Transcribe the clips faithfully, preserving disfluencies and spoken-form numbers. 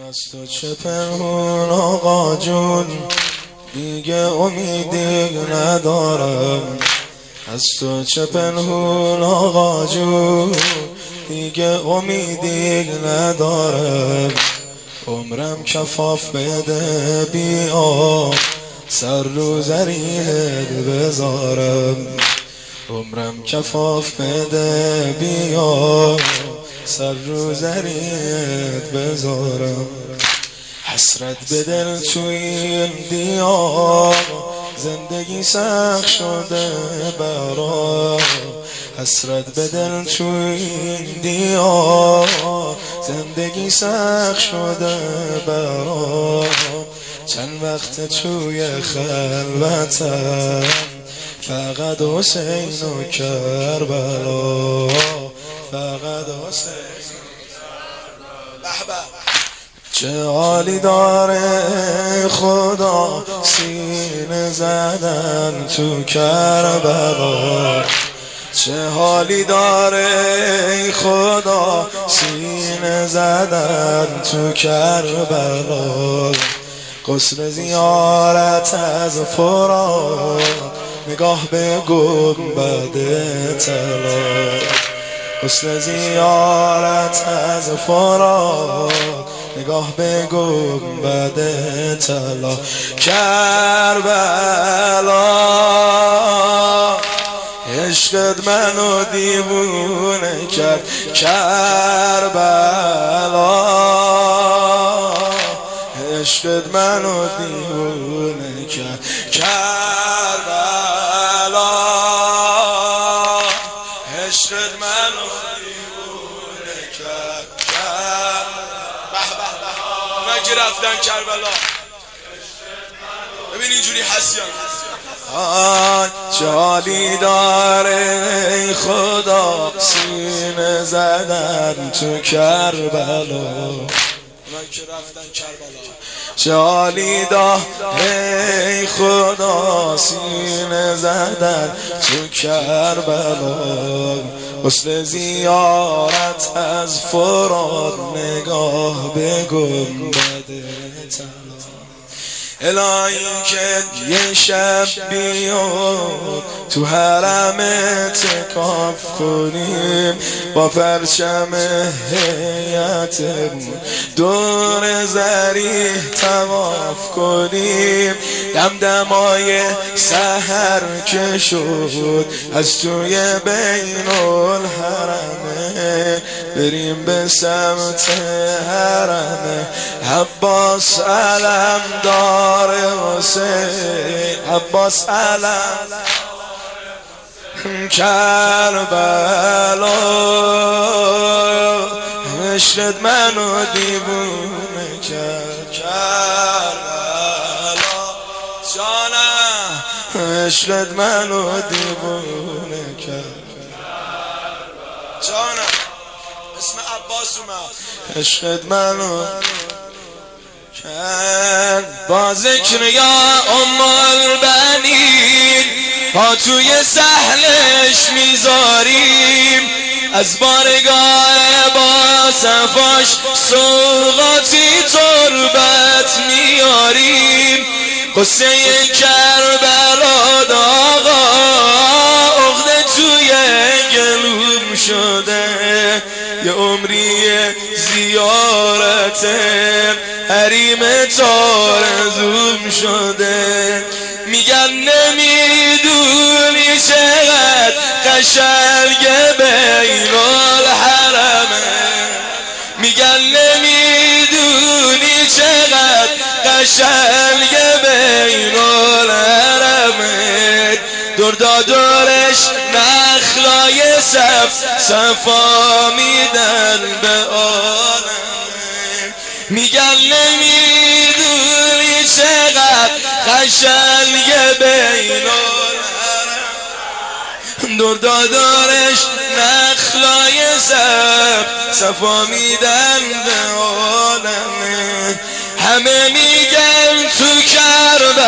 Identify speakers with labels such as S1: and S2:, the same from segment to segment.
S1: از تو چه پنهون آقا جون، دیگه امیدی ندارم. از تو چه پنهون آقا جون، دیگه امیدی ندارم. عمرم کفاف بده بیا، سر رو زریت بذارم. عمرم کفاف بده بیا، سر رو زریت بذارم. حسرت به دل توی این دیار، زندگی سخت شده برام. حسرت به دل توی این دیار، زندگی سخت شده برام. چند وقت توی خلوتم، فقط حسین و کربلا. فقط حسین و کربلا. چه حالی داره خدا سینه زدن تو کربلا. چه حالی داره خدا سینه زدن تو کربلا. غسل زیارت از فرات، نگاه به گنبد طلا. غسل زیارت از فرات، نگاه به گنبد طلا. کربلا عشقت منو دیوونه کرد. کربلا عشقت منو دیوونه کرد. کربلا عشقت منو دیوونه کرد. اونا که رفتن کربلا، ببین اینجوری هستیان. آی چه حالی داره ای خدا سینه زدن تو کربلا. اونایی که رفتن کربلا. چه حالی داره ای خدا سینه زدن تو کربلا. غسل زیارت از فرات، نگاه به گنبد طلا. الهی که یه شب بیاد تو حرم اعتکاف کنیم، با پرچم هیئتمون دور ضریح طواف کنیم. دمدمای سحر که شد از توی بین الحرمه، بریم به سمت حرمه. عباس علم دار حسین، عباس علم کربلا. عشقت منو دیوونه کرد. کربلا جانم عشقت منو دیوونه کرد. جانم اسم عباس اومد. عشقت منو کرد. با ذکر یا ام البنین پا توی سهلش میذاریم، از بارگاه با صفاش سوغاتی تربت میاریم. قصه کربلا داغا عقده توی گلوم شده، یه عمری زیارت حریم تارزوم شده. میگن نمیدونی چقدر قشنگ بین الحرمه. میگن نمیدونی چقدر قشنگ بین الحرمه. دردا دورش نخلای صف صفا میدن به عالمه. میگن نمیدونی چقدر قشنگ بین الحرم. دردا دارش نخلای صف صفا میدن به عالمه. همه میگن تو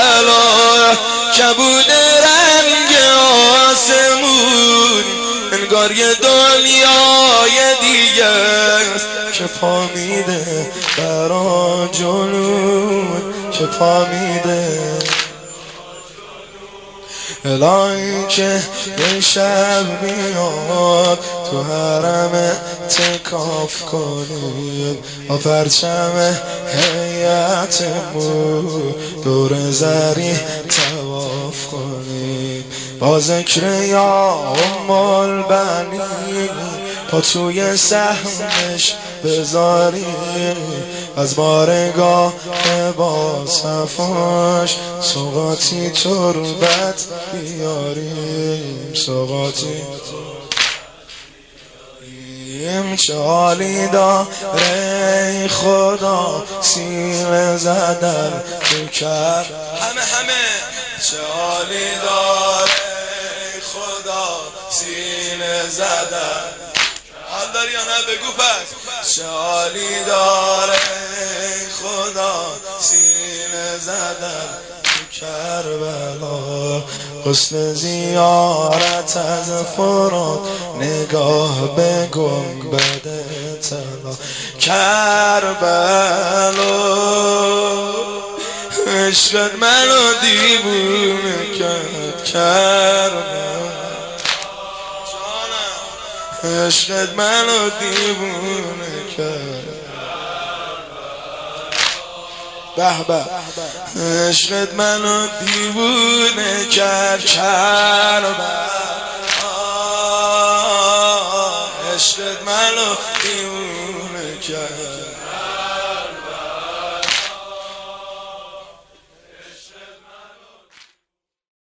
S1: کربلا کبود رنگ آسمون، انگار انگار یه دنیای دیگه است که پا میده برا جنون، که پا میده الهی که یه شب میاد تو حرم تکاف کنیم با پرچم هیئتمون دور زری طواف کنیم با ذکر یا ام البنین پا توی سهمش بذاریم از بارگاه با صفاش سوغاتی تربت بیاریم، سوغاتی این چه حالی داره خدا سینه زدن تو کر همه همه چه حالی داره خدا سینه زدن حال داری یا نه بگو پس چه حالی داره خدا سینه زدن تو کربلا حسن زیارت از فرات نگاه به گنبد طلا کربلا عشقت منو دیوونه کرد کربلا عشقت منو دیوونه کرد به به عشقت منو دیوونه کرد کربلا